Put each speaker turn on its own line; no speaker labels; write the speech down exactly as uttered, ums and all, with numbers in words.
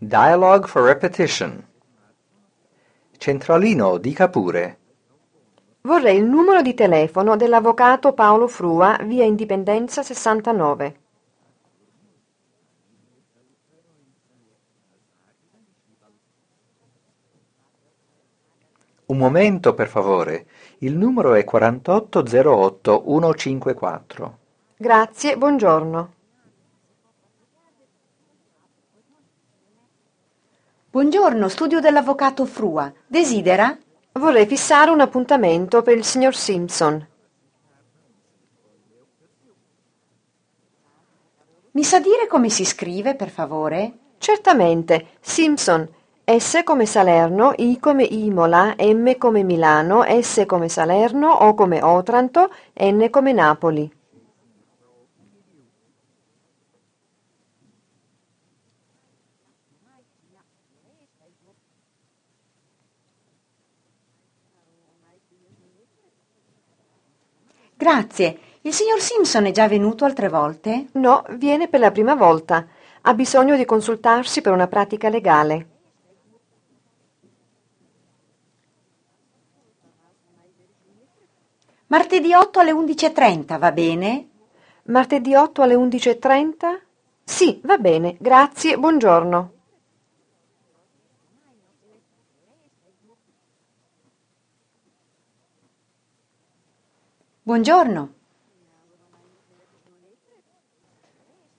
Dialogue for repetition. Centralino, dica pure.
Vorrei il numero di telefono dell'avvocato Paolo Frua, via Indipendenza sessantanove.
Un momento, per favore. Il numero è quarantotto zero otto centocinquantaquattro.
Grazie, buongiorno.
Buongiorno, studio dell'avvocato Frua. Desidera?
Vorrei fissare un appuntamento per il signor Simpson.
Mi sa dire come si scrive, per favore?
Certamente, Simpson. S come Salerno, I come Imola, M come Milano, S come Salerno, O come Otranto, N come Napoli.
Grazie. Il signor Simpson è già venuto altre volte?
No, viene per la prima volta. Ha bisogno di consultarsi per una pratica legale.
Martedì otto alle undici e trenta, va bene?
Martedì otto alle undici e trenta? Sì, va bene, grazie, buongiorno.
Buongiorno.